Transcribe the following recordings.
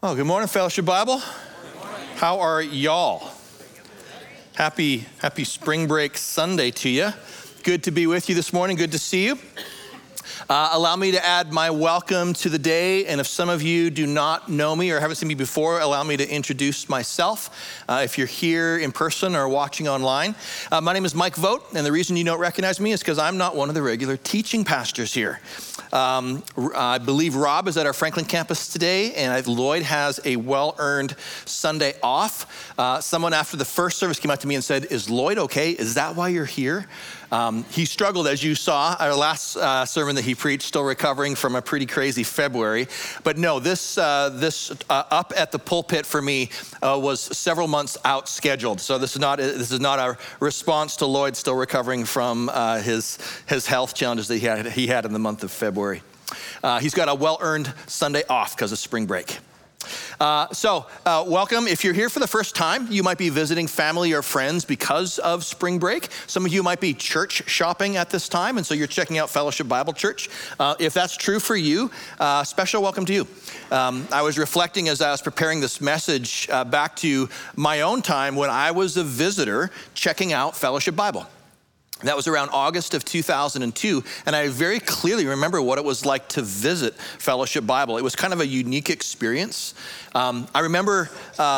Oh, good morning, Fellowship Bible. How are y'all? Happy spring break Sunday to you. Good to be with you this morning. Good to see you. Allow me to add my welcome to the day. And if some of you do not know me or haven't seen me before, allow me to introduce myself. If you're here in person or watching online, my name is Mike Vogt. And the reason you don't recognize me is because I'm not one of the regular teaching pastors here. I believe Rob is at our Franklin campus today, and Lloyd has a well-earned Sunday off. Someone after the first service came out to me and said, "Is Lloyd okay? Is that why you're here?" He struggled, as you saw, our last sermon that he preached, still recovering from a pretty crazy February. But no, this up at the pulpit for me was several months out scheduled. So this is not a response to Lloyd still recovering from his health challenges that he had in the month of February. He's got a well-earned Sunday off because of spring break. Welcome. If you're here for the first time, you might be visiting family or friends because of spring break. Some of you might be church shopping at this time, and so you're checking out Fellowship Bible Church. If that's true for you, special welcome to you. I was reflecting as I was preparing this message back to my own time when I was a visitor checking out Fellowship Bible. That was around August of 2002, and I very clearly remember what it was like to visit Fellowship Bible. It was kind of a unique experience. I remember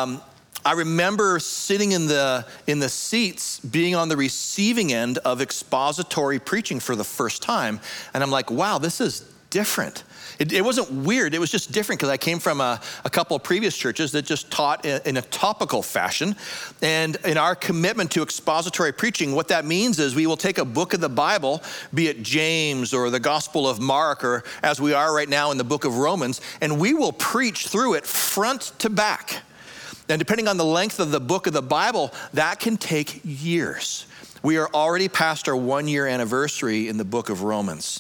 sitting in the seats, being on the receiving end of expository preaching for the first time, and I'm like, wow, this is different. It wasn't weird, it was just different because I came from a couple of previous churches that just taught in a topical fashion. And in our commitment to expository preaching, what that means is we will take a book of the Bible, be it James or the Gospel of Mark, or as we are right now in the book of Romans, and we will preach through it front to back. And depending on the length of the book of the Bible, that can take years. We are already past our 1-year anniversary in the book of Romans.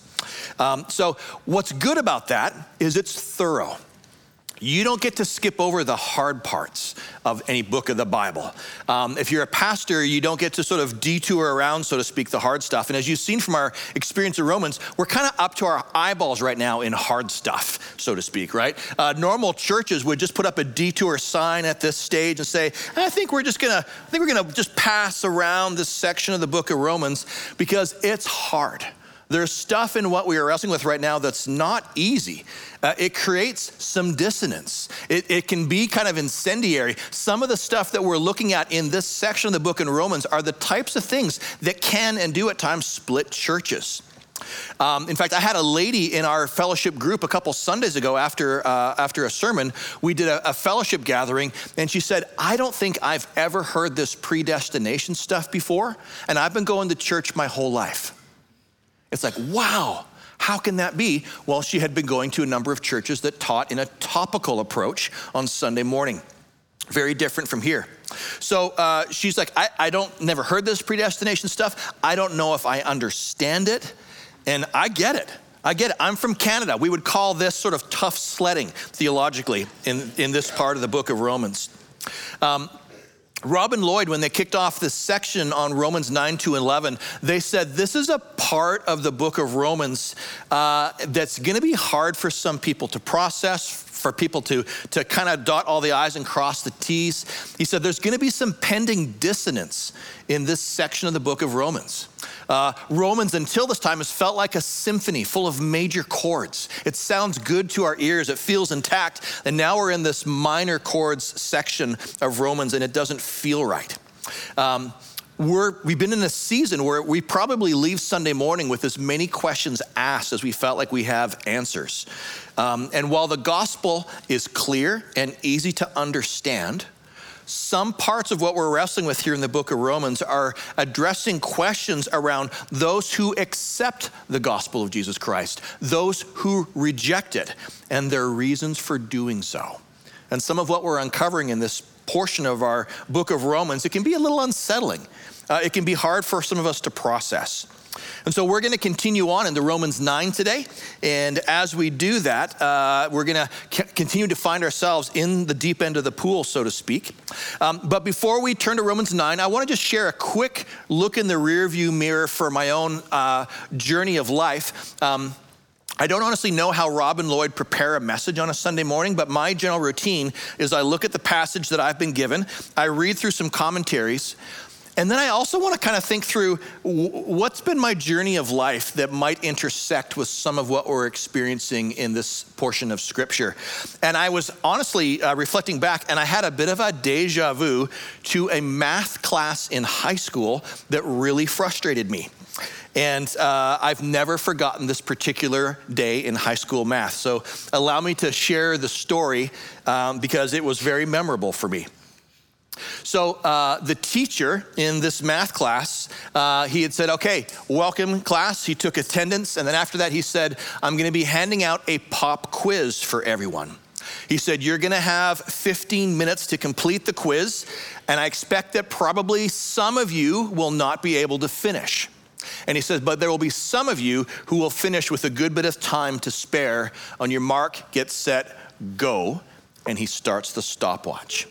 So what's good about that is it's thorough. You don't get to skip over the hard parts of any book of the Bible. If you're a pastor, you don't get to sort of detour around, so to speak, the hard stuff. And as you've seen from our experience in Romans, we're kind of up to our eyeballs right now in hard stuff, so to speak, right? Normal churches would just put up a detour sign at this stage and say, I think we're gonna just pass around this section of the book of Romans because it's hard. There's stuff in what we are wrestling with right now that's not easy. It creates some dissonance. It can be kind of incendiary. Some of the stuff that we're looking at in this section of the book in Romans are the types of things that can and do at times split churches. In fact, I had a lady in our fellowship group a couple Sundays ago after a sermon. We did a fellowship gathering, and she said, I don't think I've ever heard this predestination stuff before, and I've been going to church my whole life. It's like, wow, how can that be? Well, she had been going to a number of churches that taught in a topical approach on Sunday morning. Very different from here. So she's like, I never heard this predestination stuff. I don't know if I understand it. And I get it. I'm from Canada. We would call this sort of tough sledding theologically in this part of the book of Romans. Rob and Lloyd, when they kicked off this section on Romans 9-11, they said this is a part of the book of Romans that's going to be hard for some people to process, for people to kind of dot all the I's and cross the T's. He said there's going to be some pending dissonance in this section of the book of Romans. Romans until this time has felt like a symphony full of major chords. It sounds good to our ears, it feels intact, and now we're in this minor chords section of Romans and it doesn't feel right. We've been in a season where we probably leave Sunday morning with as many questions asked as we felt like we have answers. And while the gospel is clear and easy to understand, some parts of what we're wrestling with here in the book of Romans are addressing questions around those who accept the gospel of Jesus Christ, those who reject it, and their reasons for doing so. And some of what we're uncovering in this portion of our book of Romans, it can be a little unsettling. It can be hard for some of us to process. And so we're going to continue on into Romans 9 today. And as we do that, we're going to continue to find ourselves in the deep end of the pool, so to speak. But before we turn to Romans 9, I want to just share a quick look in the rearview mirror for my own journey of life. I don't honestly know how Rob and Lloyd prepare a message on a Sunday morning, but my general routine is I look at the passage that I've been given, I read through some commentaries, and then I also want to kind of think through what's been my journey of life that might intersect with some of what we're experiencing in this portion of Scripture. And I was honestly reflecting back, and I had a bit of a deja vu to a math class in high school that really frustrated me. And I've never forgotten this particular day in high school math. So allow me to share the story because it was very memorable for me. So the teacher in this math class, he had said, okay, welcome class. He took attendance. And then after that, he said, I'm going to be handing out a pop quiz for everyone. He said, you're going to have 15 minutes to complete the quiz. And I expect that probably some of you will not be able to finish. And he says, but there will be some of you who will finish with a good bit of time to spare. On your mark, get set, go. And he starts the stopwatch.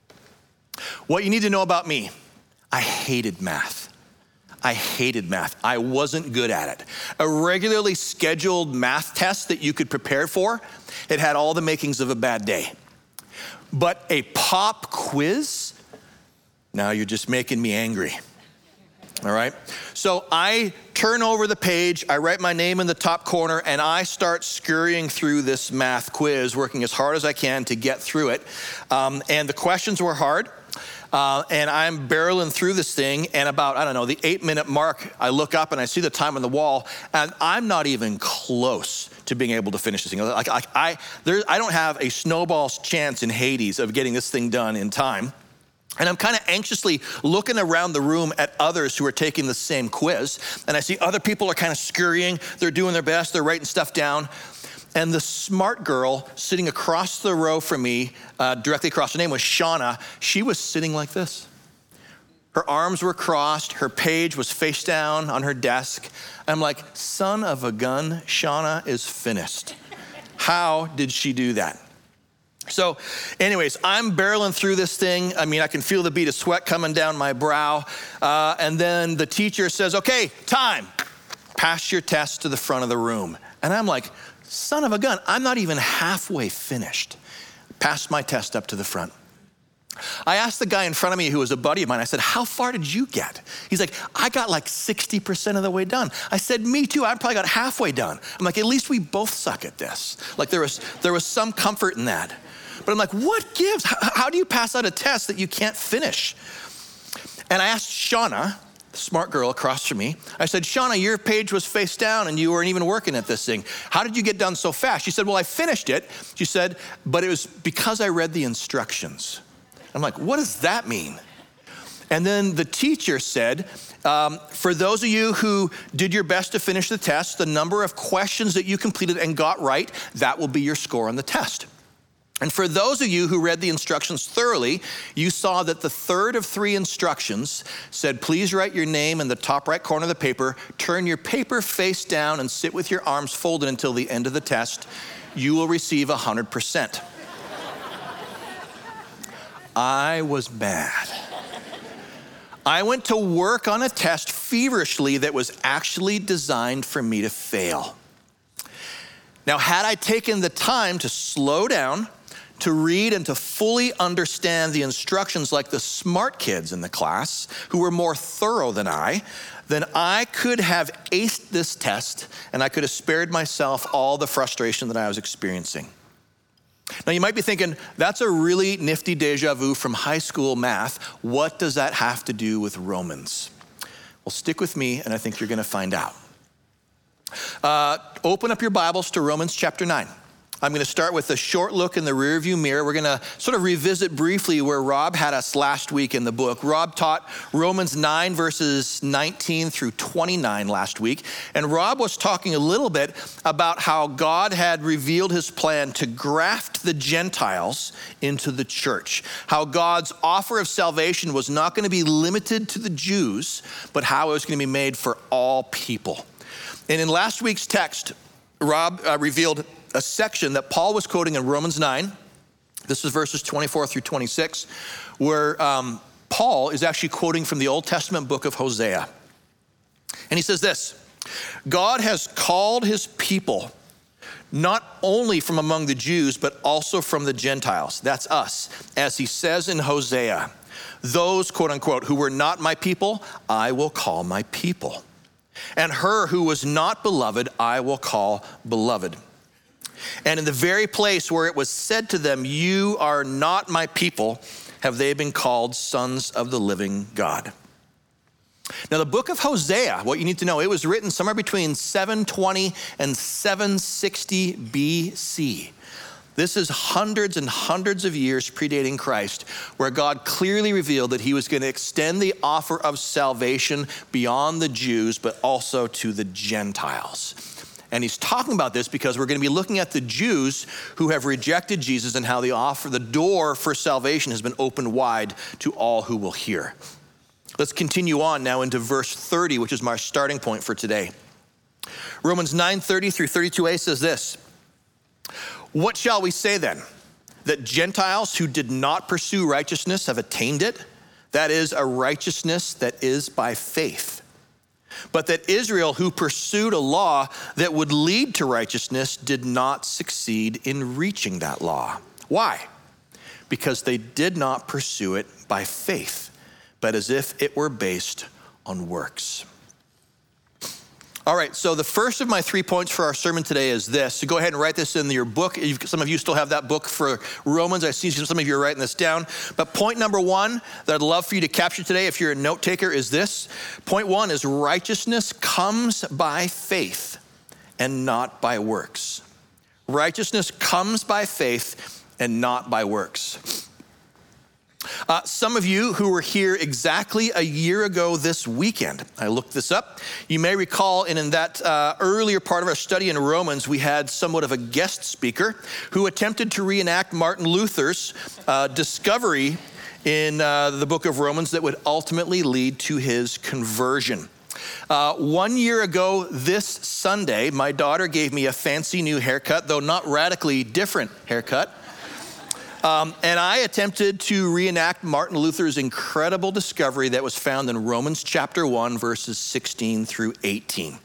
What you need to know about me, I hated math. I hated math. I wasn't good at it. A regularly scheduled math test that you could prepare for, it had all the makings of a bad day. But a pop quiz, now you're just making me angry. All right, so I turn over the page, I write my name in the top corner, and I start scurrying through this math quiz, working as hard as I can to get through it. And the questions were hard, and I'm barreling through this thing, and about, I don't know, the 8-minute mark, I look up and I see the time on the wall, and I'm not even close to being able to finish this thing. I don't have a snowball's chance in Hades of getting this thing done in time. And I'm kind of anxiously looking around the room at others who are taking the same quiz. And I see other people are kind of scurrying. They're doing their best. They're writing stuff down. And the smart girl sitting across the row from me, directly across, her name was Shauna. She was sitting like this. Her arms were crossed. Her page was face down on her desk. I'm like, son of a gun, Shauna is finished. How did she do that? So anyways, I'm barreling through this thing. I mean, I can feel the bead of sweat coming down my brow. And then the teacher says, okay, time. Pass your test to the front of the room. And I'm like, son of a gun, I'm not even halfway finished. Passed my test up to the front. I asked the guy in front of me who was a buddy of mine, I said, how far did you get? He's like, I got like 60% of the way done. I said, me too, I probably got halfway done. I'm like, at least we both suck at this. Like there was some comfort in that. But I'm like, what gives? How do you pass out a test that you can't finish? And I asked Shauna, the smart girl across from me, I said, Shauna, your page was face down and you weren't even working at this thing. How did you get done so fast? She said, well, I finished it. She said, but it was because I read the instructions. I'm like, what does that mean? And then the teacher said, for those of you who did your best to finish the test, the number of questions that you completed and got right, that will be your score on the test. And for those of you who read the instructions thoroughly, you saw that the third of 3 instructions said, please write your name in the top right corner of the paper, turn your paper face down and sit with your arms folded until the end of the test. You will receive 100%. I was mad. I went to work on a test feverishly that was actually designed for me to fail. Now, had I taken the time to slow down, to read and to fully understand the instructions like the smart kids in the class who were more thorough than I, then I could have aced this test and I could have spared myself all the frustration that I was experiencing. Now you might be thinking, that's a really nifty deja vu from high school math. What does that have to do with Romans? Well, stick with me and I think you're gonna find out. Open up your Bibles to Romans chapter 9. I'm going to start with a short look in the rearview mirror. We're going to sort of revisit briefly where Rob had us last week in the book. Rob taught Romans 9 verses 19 through 29 last week. And Rob was talking a little bit about how God had revealed his plan to graft the Gentiles into the church. How God's offer of salvation was not going to be limited to the Jews, but how it was going to be made for all people. And in last week's text, Rob revealed a section that Paul was quoting in Romans 9. This is verses 24 through 26, where Paul is actually quoting from the Old Testament book of Hosea. And he says this, God has called his people not only from among the Jews, but also from the Gentiles. That's us. As he says in Hosea, those, quote unquote, who were not my people, I will call my people. And her who was not beloved, I will call beloved. And in the very place where it was said to them, you are not my people, have they been called sons of the living God. Now, the book of Hosea, what you need to know, it was written somewhere between 720 and 760 BC. This is hundreds and hundreds of years predating Christ, where God clearly revealed that he was going to extend the offer of salvation beyond the Jews, but also to the Gentiles. And he's talking about this because we're going to be looking at the Jews who have rejected Jesus and how the door for salvation has been opened wide to all who will hear. Let's continue on now into verse 30, which is my starting point for today. Romans 9:30 through 32a says this, what shall we say then? That Gentiles who did not pursue righteousness have attained it? That is a righteousness that is by faith. But that Israel, who pursued a law that would lead to righteousness, did not succeed in reaching that law. Why? Because they did not pursue it by faith, but as if it were based on works. All right, so the first of my 3 points for our sermon today is this. So go ahead and write this in your book. Some of you still have that book for Romans. I see some of you are writing this down. But point number one that I'd love for you to capture today, if you're a note taker, is this. Point one is righteousness comes by faith and not by works. Righteousness comes by faith and not by works. Some of you who were here exactly a year ago this weekend, I looked this up. You may recall in that earlier part of our study in Romans, we had somewhat of a guest speaker who attempted to reenact Martin Luther's discovery in the book of Romans that would ultimately lead to his conversion. 1 year ago this Sunday, my daughter gave me a fancy new haircut, though not radically different haircut. And I attempted to reenact Martin Luther's incredible discovery that was found in Romans chapter 1, verses 16 through 18.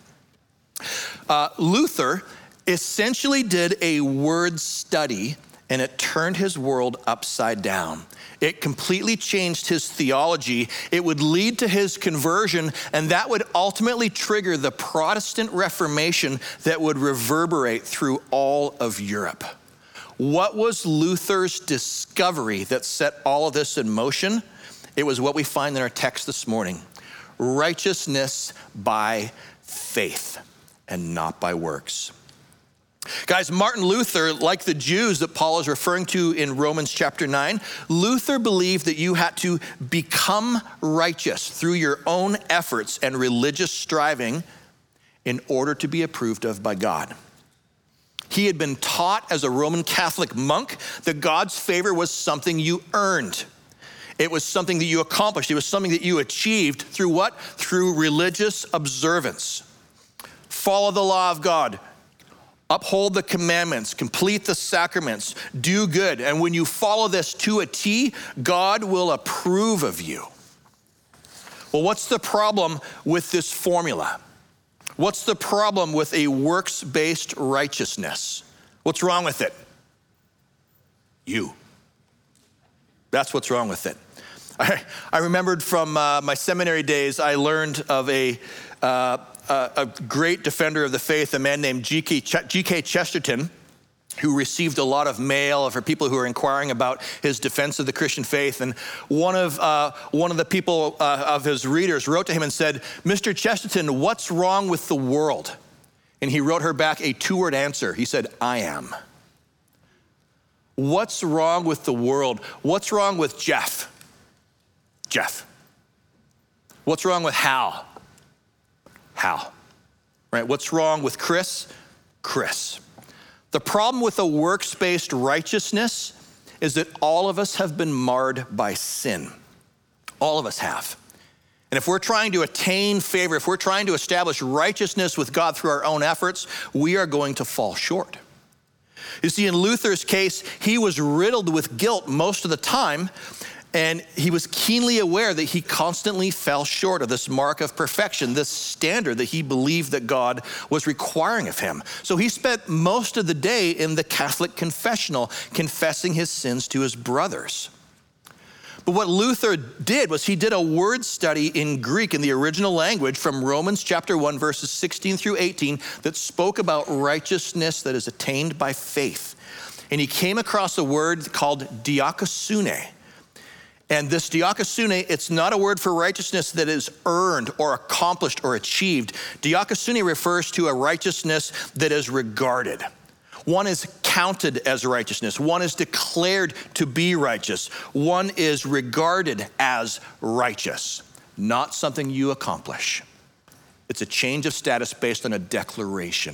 Luther essentially did a word study, and it turned his world upside down. It completely changed his theology. It would lead to his conversion, and that would ultimately trigger the Protestant Reformation that would reverberate through all of Europe. What was Luther's discovery that set all of this in motion? It was what we find in our text this morning. Righteousness by faith and not by works. Guys, Martin Luther, like the Jews that Paul is referring to in Romans chapter 9, Luther believed that you had to become righteous through your own efforts and religious striving in order to be approved of by God. He had been taught as a Roman Catholic monk that God's favor was something you earned. It was something that you accomplished. It was something that you achieved through what? Through religious observance. Follow the law of God. Uphold the commandments. Complete the sacraments. Do good. And when you follow this to a T, God will approve of you. Well, what's the problem with this formula? What's the problem with a works-based righteousness? What's wrong with it? You. That's what's wrong with it. I remembered from my seminary days, I learned of a great defender of the faith, a man named G.K. Chesterton, who received a lot of mail for people who were inquiring about his defense of the Christian faith. And one of the people of his readers wrote to him and said, Mr. Chesterton, what's wrong with the world? And he wrote her back a 2-word answer. He said, I am. What's wrong with the world? What's wrong with Jeff? Jeff. What's wrong with Hal? Hal. Right? What's wrong with Chris? Chris. The problem with a works-based righteousness is that all of us have been marred by sin. All of us have. And if we're trying to attain favor, if we're trying to establish righteousness with God through our own efforts, we are going to fall short. You see, in Luther's case, he was riddled with guilt most of the time, And he was keenly aware that he constantly fell short of this mark of perfection, this standard that he believed that God was requiring of him. So he spent most of the day in the Catholic confessional, confessing his sins to his brothers. But what Luther did was he did a word study in Greek in the original language from Romans chapter 1, verses 16 through 18 that spoke about righteousness that is attained by faith. And he came across a word called diakosune. And this diakosune, it's not a word for righteousness that is earned or accomplished or achieved. Diakosune refers to a righteousness that is regarded. One is counted as righteousness. One is declared to be righteous. One is regarded as righteous, not something you accomplish. It's a change of status based on a declaration.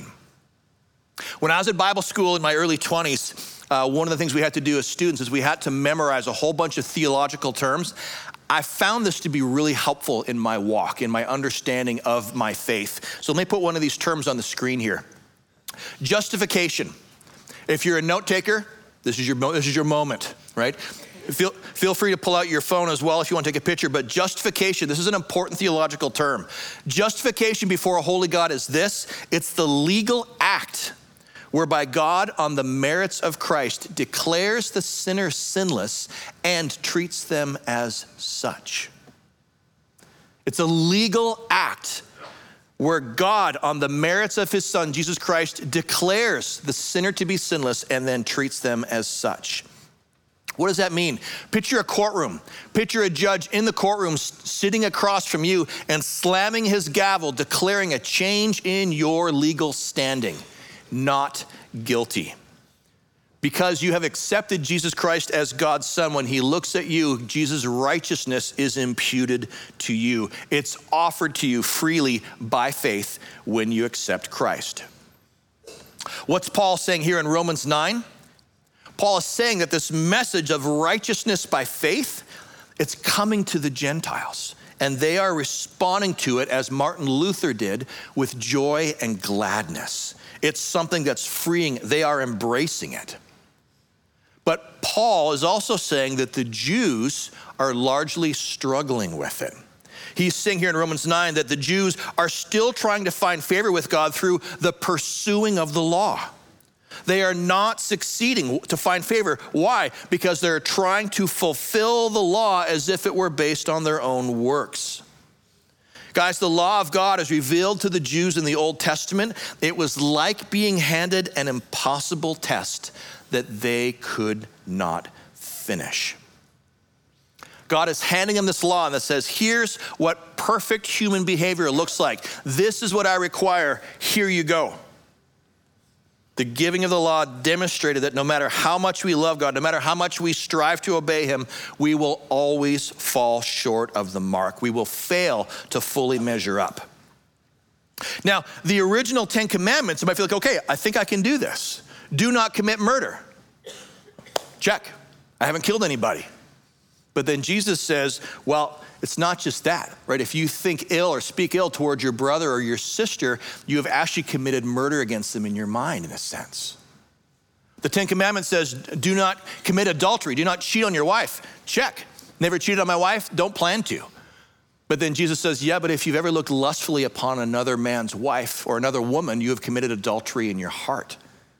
When I was at Bible school in my early 20s, one of the things we had to do as students is we had to memorize a whole bunch of theological terms. I found this to be really helpful in my walk, in my understanding of my faith. So let me put one of these terms on the screen here. Justification. If you're a note taker, this is your moment, right? Feel free to pull out your phone as well if you want to take a picture, but justification, this is an important theological term. Justification before a holy God is this: it's the legal act whereby God, on the merits of Christ, declares the sinner sinless and treats them as such. It's a legal act where God, on the merits of his son, Jesus Christ, declares the sinner to be sinless and then treats them as such. What does that mean? Picture a courtroom. Picture a judge in the courtroom sitting across from you and slamming his gavel, declaring a change in your legal standing. Not guilty. Because you have accepted Jesus Christ as God's son, when he looks at you, Jesus' righteousness is imputed to you. It's offered to you freely by faith when you accept Christ. What's Paul saying here in Romans 9? Paul is saying that this message of righteousness by faith, it's coming to the Gentiles. And they are responding to it, as Martin Luther did, with joy and gladness. It's something that's freeing. They are embracing it. But Paul is also saying that the Jews are largely struggling with it. He's saying here in Romans 9 that the Jews are still trying to find favor with God through the pursuing of the law. They are not succeeding to find favor. Why? Because they're trying to fulfill the law as if it were based on their own works. Guys, the law of God is revealed to the Jews in the Old Testament. It was like being handed an impossible test that they could not finish. God is handing them this law that says, here's what perfect human behavior looks like. This is what I require. Here you go. The giving of the law demonstrated that no matter how much we love God, no matter how much we strive to obey him, we will always fall short of the mark. We will fail to fully measure up. Now, the original 10 Commandments, you might feel like, okay, I think I can do this. Do not commit murder. Check. I haven't killed anybody. But then Jesus says, well, it's not just that, right? If you think ill or speak ill towards your brother or your sister, you have actually committed murder against them in your mind, in a sense. The 10 Commandments says, do not commit adultery. Do not cheat on your wife. Check. Never cheated on my wife. Don't plan to. But then Jesus says, yeah, but if you've ever looked lustfully upon another man's wife or another woman, you have committed adultery in your heart.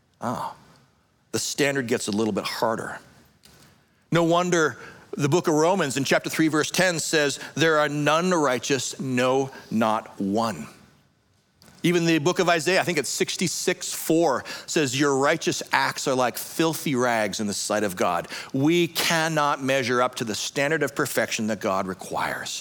The standard gets a little bit harder. No wonder the book of Romans in chapter 3, verse 10 says, there are none righteous, no, not one. Even the book of Isaiah, I think it's 66:4, says your righteous acts are like filthy rags in the sight of God. We cannot measure up to the standard of perfection that God requires.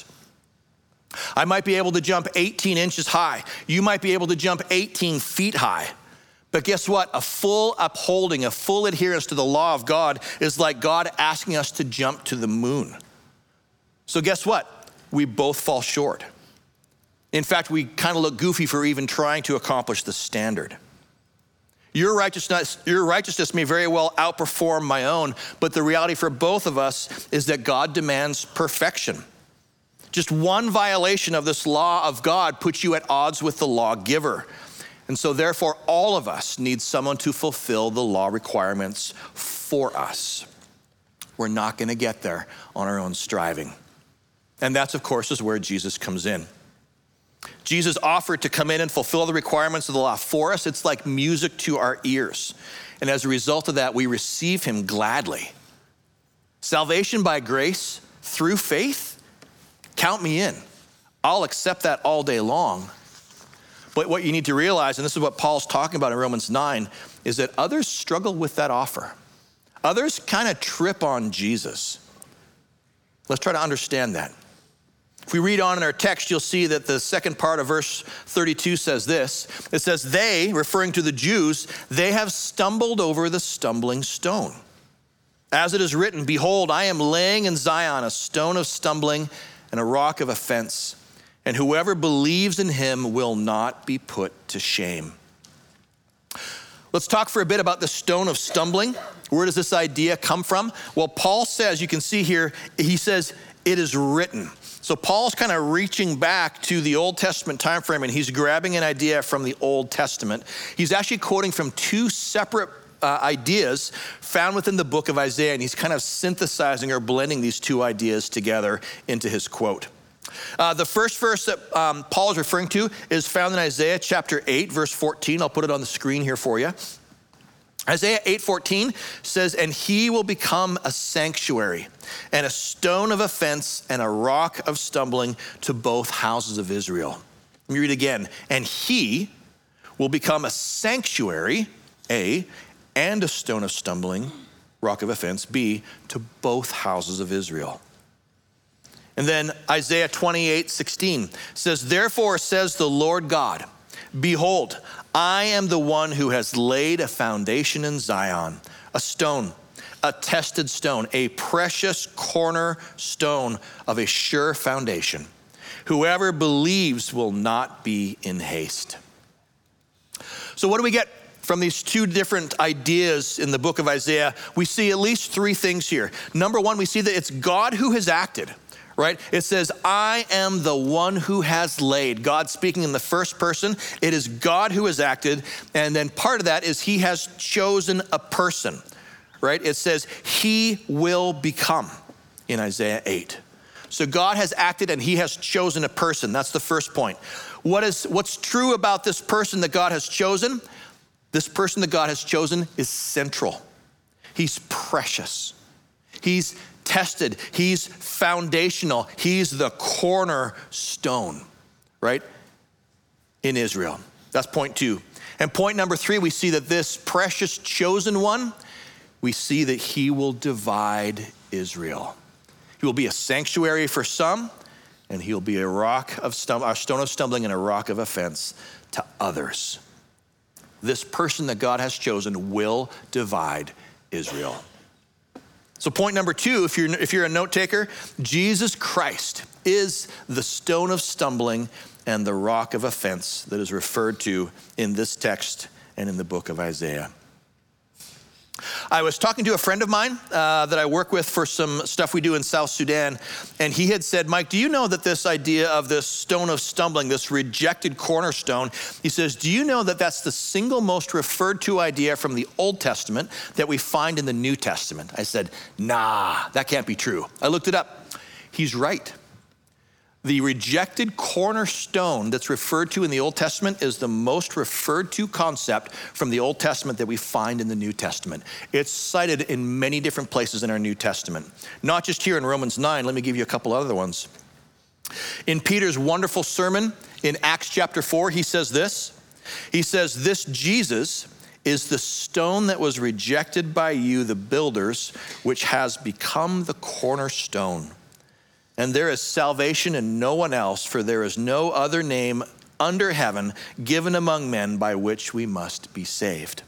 I might be able to jump 18 inches high. You might be able to jump 18 feet high. But guess what? A full upholding, a full adherence to the law of God is like God asking us to jump to the moon. So guess what? We both fall short. In fact, we kind of look goofy for even trying to accomplish the standard. Your righteousness may very well outperform my own, but the reality for both of us is that God demands perfection. Just one violation of this law of God puts you at odds with the lawgiver. And so therefore, all of us need someone to fulfill the law requirements for us. We're not going to get there on our own striving. And that's, of course, is where Jesus comes in. Jesus offered to come in and fulfill the requirements of the law for us. It's like music to our ears. And as a result of that, we receive him gladly. Salvation by grace through faith, count me in. I'll accept that all day long. But what you need to realize, and this is what Paul's talking about in Romans 9, is that others struggle with that offer. Others kind of trip on Jesus. Let's try to understand that. If we read on in our text, you'll see that the second part of verse 32 says this. It says, they, referring to the Jews, they have stumbled over the stumbling stone. As it is written, behold, I am laying in Zion a stone of stumbling and a rock of offense, and whoever believes in him will not be put to shame. Let's talk for a bit about the stone of stumbling. Where does this idea come from? Well, Paul says, you can see here, he says, it is written. So Paul's kind of reaching back to the Old Testament time frame, and he's grabbing an idea from the Old Testament. He's actually quoting from two separate ideas found within the book of Isaiah, and he's kind of synthesizing or blending these two ideas together into his quote. The first verse that Paul is referring to is found in Isaiah chapter 8, verse 14. I'll put it on the screen here for you. Isaiah 8:14 says, and he will become a sanctuary and a stone of offense and a rock of stumbling to both houses of Israel. Let me read again. And he will become a sanctuary, A, and a stone of stumbling, rock of offense, B, to both houses of Israel. And then Isaiah 28:16 says, therefore says the Lord God, behold, I am the one who has laid a foundation in Zion, a stone, a tested stone, a precious cornerstone of a sure foundation. Whoever believes will not be in haste. So what do we get from these two different ideas in the book of Isaiah? We see at least three things here. Number one, we see that it's God who has acted. Right? It says, I am the one who has laid. God speaking in the first person. It is God who has acted. And then part of that is he has chosen a person, right? It says he will become in Isaiah 8. So God has acted and he has chosen a person. That's the first point. What's true about this person that God has chosen? This person that God has chosen is central. He's precious. He's tested. He's foundational. He's the cornerstone, right? In Israel. That's point two. And point number three, we see that this precious chosen one, we see that he will divide Israel. He will be a sanctuary for some, and he'll be a stone of stumbling and a rock of offense to others. This person that God has chosen will divide Israel. So point number two, if you're a note taker, Jesus Christ is the stone of stumbling and the rock of offense that is referred to in this text and in the book of Isaiah. I was talking to a friend of mine that I work with for some stuff we do in South Sudan, and he had said, Mike, do you know that this idea of this stone of stumbling, this rejected cornerstone, he says, do you know that that's the single most referred to idea from the Old Testament that we find in the New Testament? I said, nah, that can't be true. I looked it up. He's right. The rejected cornerstone that's referred to in the Old Testament is the most referred to concept from the Old Testament that we find in the New Testament. It's cited in many different places in our New Testament. Not just here in Romans 9, let me give you a couple other ones. In Peter's wonderful sermon in Acts chapter 4, he says this. He says, this Jesus is the stone that was rejected by you, the builders, which has become the cornerstone. And there is salvation in no one else, for there is no other name under heaven given among men by which we must be saved.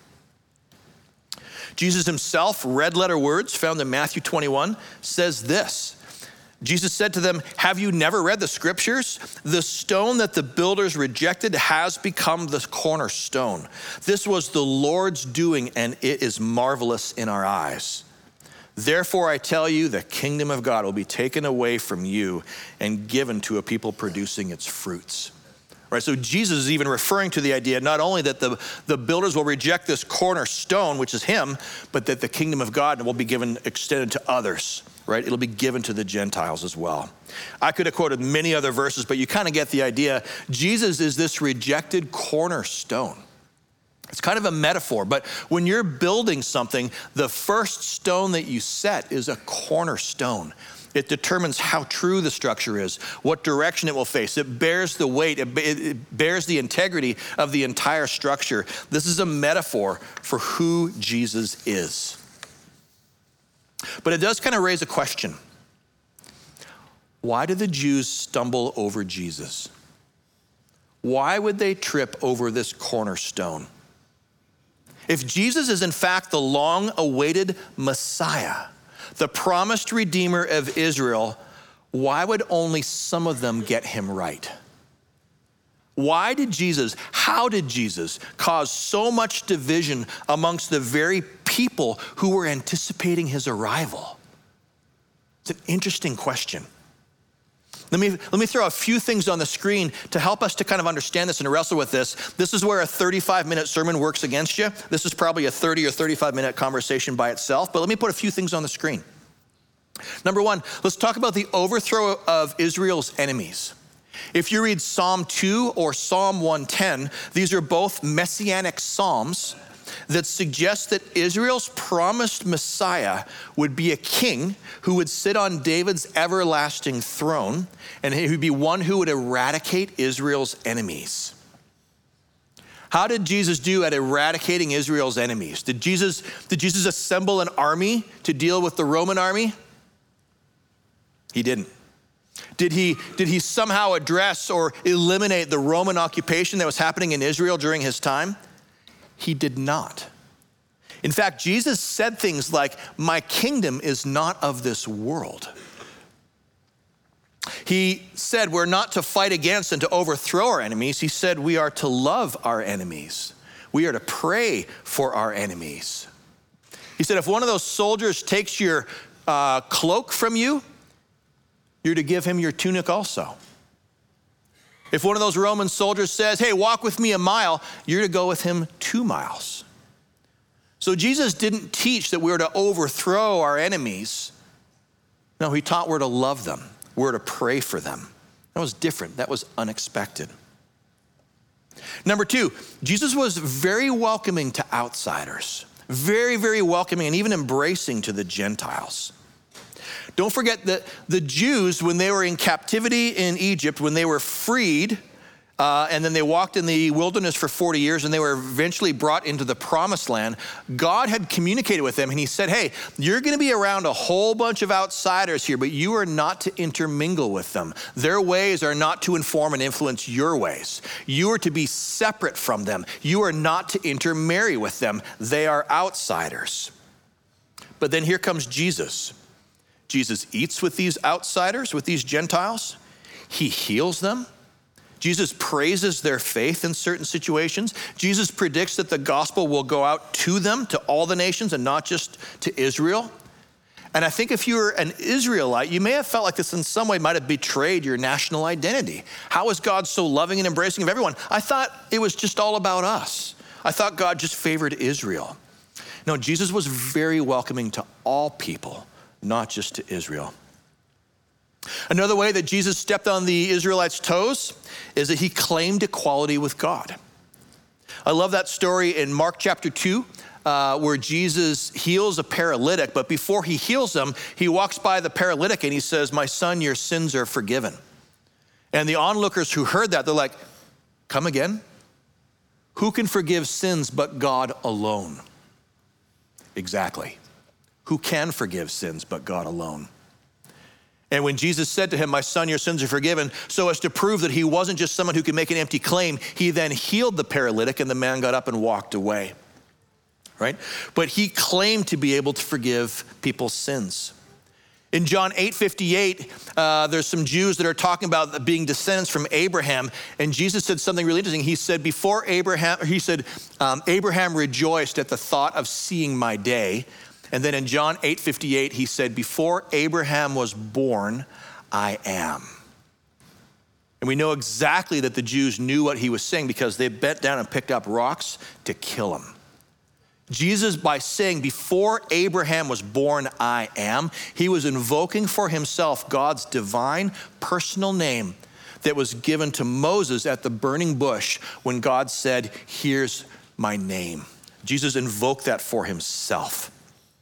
Jesus himself, red letter words found in Matthew 21, says this. Jesus said to them, have you never read the scriptures? The stone that the builders rejected has become the cornerstone. This was the Lord's doing, and it is marvelous in our eyes. Therefore, I tell you, the kingdom of God will be taken away from you and given to a people producing its fruits. right? So Jesus is even referring to the idea not only that the builders will reject this cornerstone, which is him, but that the kingdom of God will be extended to others, right? It'll be given to the Gentiles as well. I could have quoted many other verses, but you kind of get the idea. Jesus is this rejected cornerstone. It's kind of a metaphor, but when you're building something, the first stone that you set is a cornerstone. It determines how true the structure is, what direction it will face. It bears the weight, it bears the integrity of the entire structure. This is a metaphor for who Jesus is. But it does kind of raise a question. Why did the Jews stumble over Jesus? Why would they trip over this cornerstone? If Jesus is in fact the long-awaited Messiah, the promised Redeemer of Israel, why would only some of them get him right? How did Jesus cause so much division amongst the very people who were anticipating his arrival? It's an interesting question. Let me throw a few things on the screen to help us to kind of understand this and wrestle with this. This is where a 35-minute sermon works against you. This is probably a 30 or 35-minute conversation by itself, but let me put a few things on the screen. Number one, let's talk about the overthrow of Israel's enemies. If you read Psalm 2 or Psalm 110, these are both messianic psalms that suggest that Israel's promised Messiah would be a king who would sit on David's everlasting throne, and he would be one who would eradicate Israel's enemies. How did Jesus do at eradicating Israel's enemies? Did Jesus assemble an army to deal with the Roman army? He didn't. Did he somehow address or eliminate the Roman occupation that was happening in Israel during his time? He did not. In fact, Jesus said things like, "My kingdom is not of this world." He said we're not to fight against and to overthrow our enemies. He said we are to love our enemies. We are to pray for our enemies. He said if one of those soldiers takes your cloak from you, you're to give him your tunic also. If one of those Roman soldiers says, "Hey, walk with me a mile," you're to go with him 2 miles. So Jesus didn't teach that we're to overthrow our enemies. No, he taught we're to love them. We're to pray for them. That was different. That was unexpected. Number two, Jesus was very welcoming to outsiders. Very, very welcoming and even embracing to the Gentiles. Don't forget that the Jews, when they were in captivity in Egypt, when they were freed, and then they walked in the wilderness for 40 years and they were eventually brought into the promised land, God had communicated with them and he said, "Hey, you're gonna be around a whole bunch of outsiders here, but you are not to intermingle with them. Their ways are not to inform and influence your ways. You are to be separate from them. You are not to intermarry with them. They are outsiders." But then here comes Jesus. Jesus eats with these outsiders, with these Gentiles. He heals them. Jesus praises their faith in certain situations. Jesus predicts that the gospel will go out to them, to all the nations, and not just to Israel. And I think if you were an Israelite, you may have felt like this in some way might have betrayed your national identity. How is God so loving and embracing of everyone? I thought it was just all about us. I thought God just favored Israel. No, Jesus was very welcoming to all people, not just to Israel. Another way that Jesus stepped on the Israelites' toes is that he claimed equality with God. I love that story in Mark chapter 2, where Jesus heals a paralytic, but before he heals him, he walks by the paralytic and he says, "My son, your sins are forgiven." And the onlookers who heard that, they're like, "Come again? Who can forgive sins but God alone?" Exactly. Who can forgive sins but God alone? And when Jesus said to him, "My son, your sins are forgiven," so as to prove that he wasn't just someone who could make an empty claim, he then healed the paralytic and the man got up and walked away, right? But he claimed to be able to forgive people's sins. In John 8:58, there's some Jews that are talking about being descendants from Abraham, and Jesus said something really interesting. He said, Abraham rejoiced at the thought of seeing my day. And then in John 8:58, he said, "Before Abraham was born, I am." And we know exactly that the Jews knew what he was saying because they bent down and picked up rocks to kill him. Jesus, by saying, before Abraham was born, I am, he was invoking for himself God's divine personal name that was given to Moses at the burning bush when God said, here's my name. Jesus invoked that for himself.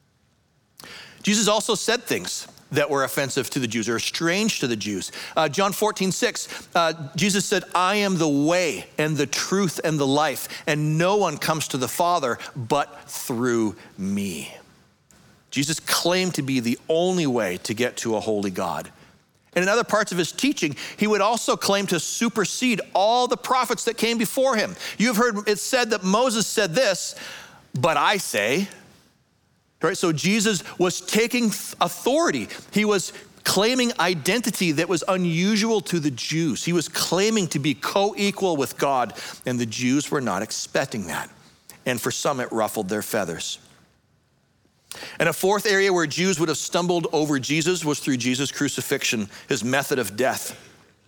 Jesus also said things that were offensive to the Jews or strange to the Jews. John 14:6, Jesus said, I am the way and the truth and the life, and no one comes to the Father but through me. Jesus claimed to be the only way to get to a holy God. And in other parts of his teaching, he would also claim to supersede all the prophets that came before him. You've heard it said that Moses said this, but I say. Right? So Jesus was taking authority. He was claiming identity that was unusual to the Jews. He was claiming to be co-equal with God, and the Jews were not expecting that. And for some, it ruffled their feathers. And a fourth area where Jews would have stumbled over Jesus was through Jesus' crucifixion, his method of death.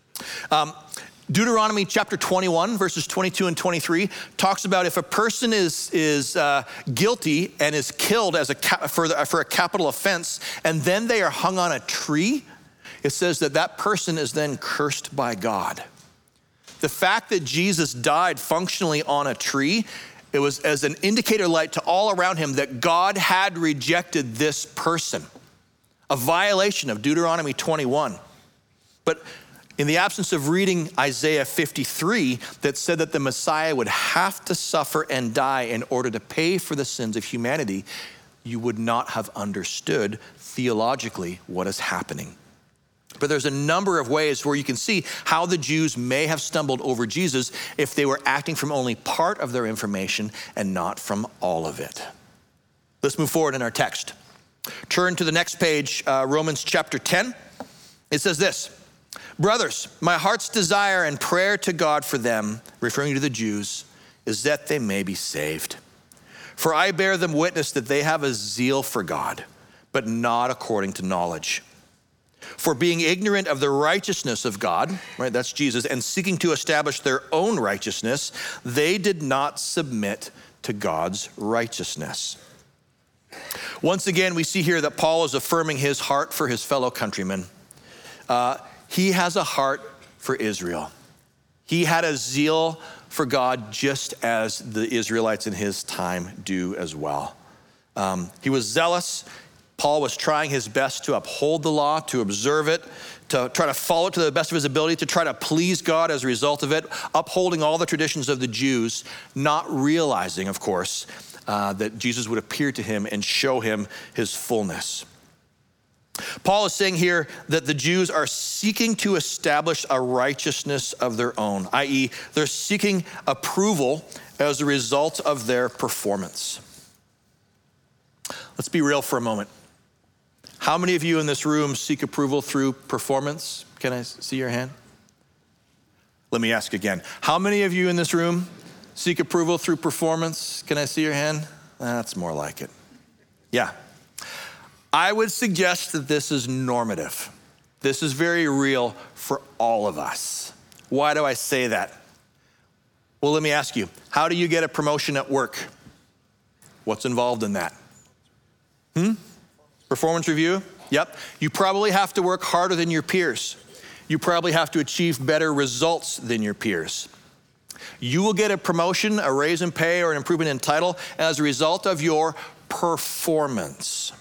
Deuteronomy chapter 21, verses 22 and 23 talks about if a person is guilty and is killed for a capital offense, and then they are hung on a tree, it says that that person is then cursed by God. The fact that Jesus died functionally on a tree, it was as an indicator light to all around him that God had rejected this person, a violation of Deuteronomy 21. But in the absence of reading Isaiah 53 that said that the Messiah would have to suffer and die in order to pay for the sins of humanity, you would not have understood theologically what is happening. But there's a number of ways where you can see how the Jews may have stumbled over Jesus if they were acting from only part of their information and not from all of it. Let's move forward in our text. Turn to the next page, Romans chapter 10. It says this, brothers, my heart's desire and prayer to God for them, referring to the Jews, is that they may be saved. For I bear them witness that they have a zeal for God, but not according to knowledge. For being ignorant of the righteousness of God, right, that's Jesus, and seeking to establish their own righteousness, they did not submit to God's righteousness. Once again, we see here that Paul is affirming his heart for his fellow countrymen. He has a heart for Israel. He had a zeal for God just as the Israelites in his time do as well. He was zealous. Paul was trying his best to uphold the law, to observe it, to try to follow it to the best of his ability, to try to please God as a result of it, upholding all the traditions of the Jews, not realizing, of course, that Jesus would appear to him and show him his fullness. Paul is saying here that the Jews are seeking to establish a righteousness of their own, i.e., they're seeking approval as a result of their performance. Let's be real for a moment. How many of you in this room seek approval through performance? Can I see your hand? Let me ask again. How many of you in this room seek approval through performance? Can I see your hand? That's more like it. Yeah. I would suggest that this is normative. This is very real for all of us. Why do I say that? Well, let me ask you, how do you get a promotion at work? What's involved in that? Performance review? Yep. You probably have to work harder than your peers. You probably have to achieve better results than your peers. You will get a promotion, a raise in pay, or an improvement in title as a result of your performance.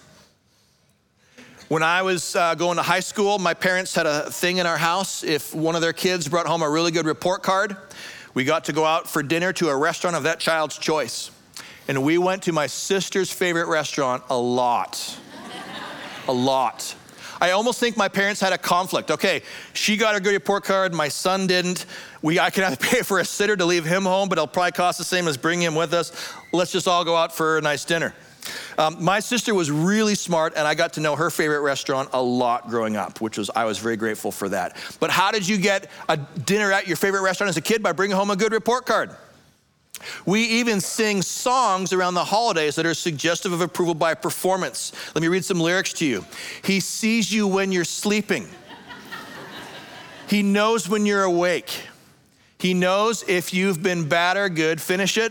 When I was going to high school, my parents had a thing in our house. If one of their kids brought home a really good report card, we got to go out for dinner to a restaurant of that child's choice. And we went to my sister's favorite restaurant a lot. A lot. I almost think my parents had a conflict. Okay, she got a good report card, my son didn't. I can have to pay for a sitter to leave him home, but it'll probably cost the same as bringing him with us. Let's just all go out for a nice dinner. My sister was really smart, and I got to know her favorite restaurant a lot growing up, I was very grateful for that. But how did you get a dinner at your favorite restaurant as a kid? By bringing home a good report card. We even sing songs around the holidays that are suggestive of approval by performance. Let me read some lyrics to you. He sees you when you're sleeping. He knows when you're awake. He knows if you've been bad or good. Finish it.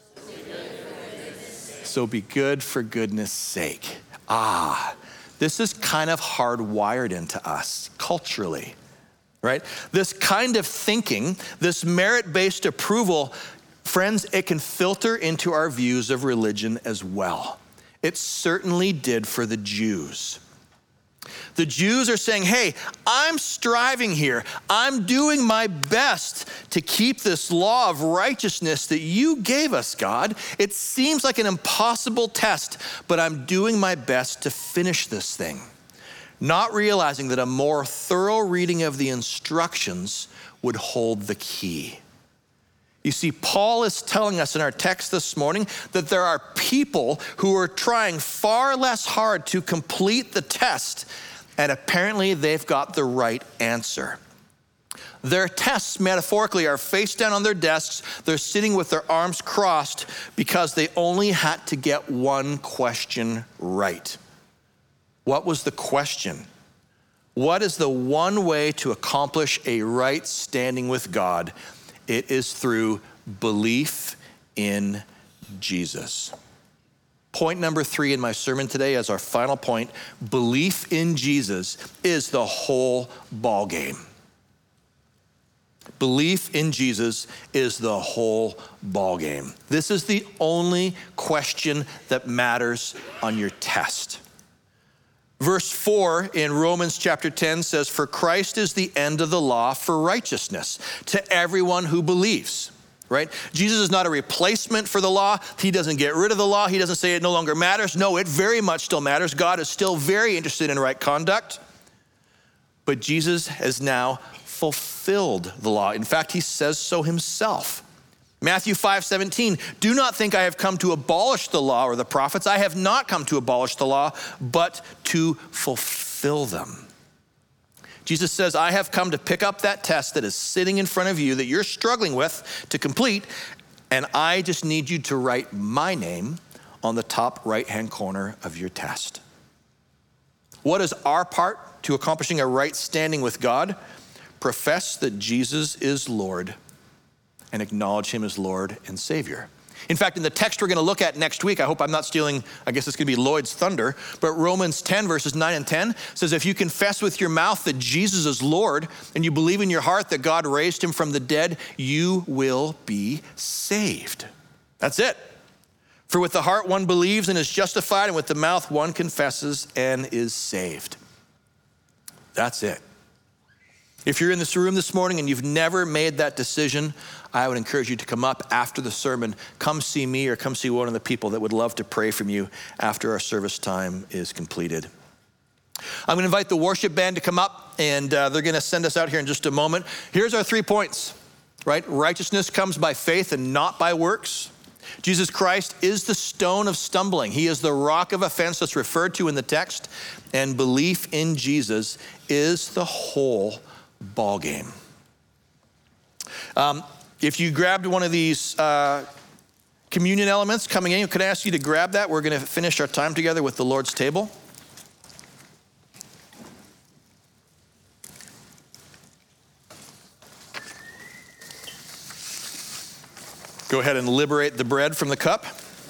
So be good for goodness sake. This is kind of hardwired into us culturally, right? This kind of thinking, this merit-based approval, friends, it can filter into our views of religion as well. It certainly did for the Jews. The Jews are saying, hey, I'm striving here. I'm doing my best to keep this law of righteousness that you gave us, God. It seems like an impossible test, but I'm doing my best to finish this thing. Not realizing that a more thorough reading of the instructions would hold the key. You see, Paul is telling us in our text this morning that there are people who are trying far less hard to complete the test, and apparently they've got the right answer. Their tests, metaphorically, are face down on their desks. They're sitting with their arms crossed because they only had to get one question right. What was the question? What is the one way to accomplish a right standing with God? It is through belief in Jesus. Point number 3 in my sermon today as our final point, belief in Jesus is the whole ball game. Belief in Jesus is the whole ball game. This is the only question that matters on your test. Verse 4 in Romans chapter 10 says, for Christ is the end of the law for righteousness to everyone who believes, right? Jesus is not a replacement for the law. He doesn't get rid of the law. He doesn't say it no longer matters. No, it very much still matters. God is still very interested in right conduct. But Jesus has now fulfilled the law. In fact, he says so himself. Matthew 5:17, do not think I have come to abolish the law or the prophets. I have not come to abolish the law, but to fulfill them. Jesus says, I have come to pick up that test that is sitting in front of you that you're struggling with to complete, and I just need you to write my name on the top right-hand corner of your test. What is our part to accomplishing a right standing with God? Profess that Jesus is Lord and acknowledge him as Lord and Savior. In fact, in the text we're going to look at next week, I hope I'm not stealing, I guess it's going to be Lloyd's thunder, but Romans 10 verses 9 and 10 says, if you confess with your mouth that Jesus is Lord and you believe in your heart that God raised him from the dead, you will be saved. That's it. For with the heart one believes and is justified, and with the mouth one confesses and is saved. That's it. If you're in this room this morning and you've never made that decision, I would encourage you to come up after the sermon. Come see me or come see one of the people that would love to pray from you after our service time is completed. I'm gonna invite the worship band to come up, and they're gonna send us out here in just a moment. Here's our 3 points, right? Righteousness comes by faith and not by works. Jesus Christ is the stone of stumbling. He is the rock of offense that's referred to in the text, and belief in Jesus is the whole ball game. If you grabbed one of these communion elements coming in, could I ask you to grab that? We're going to finish our time together with the Lord's table. Go ahead and liberate the bread from the cup.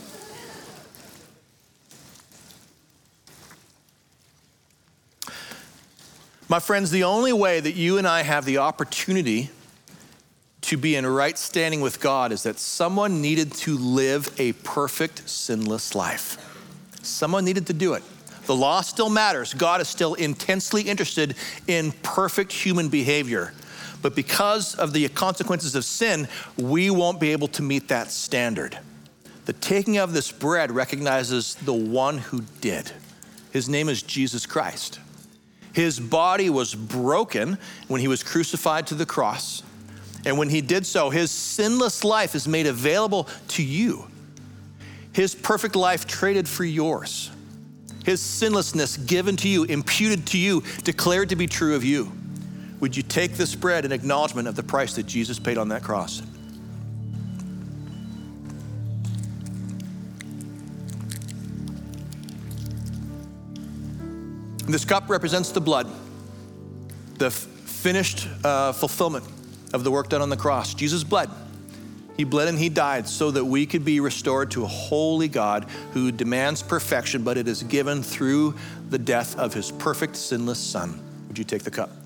My friends, the only way that you and I have the opportunity to be in right standing with God is that someone needed to live a perfect, sinless life. Someone needed to do it. The law still matters. God is still intensely interested in perfect human behavior. But because of the consequences of sin, we won't be able to meet that standard. The taking of this bread recognizes the one who did. His name is Jesus Christ. His body was broken when he was crucified to the cross. And when he did so, his sinless life is made available to you. His perfect life traded for yours. His sinlessness given to you, imputed to you, declared to be true of you. Would you take this bread in acknowledgement of the price that Jesus paid on that cross? This cup represents the blood, the finished fulfillment of the work done on the cross. Jesus bled. He bled and he died so that we could be restored to a holy God who demands perfection, but it is given through the death of his perfect, sinless Son. Would you take the cup?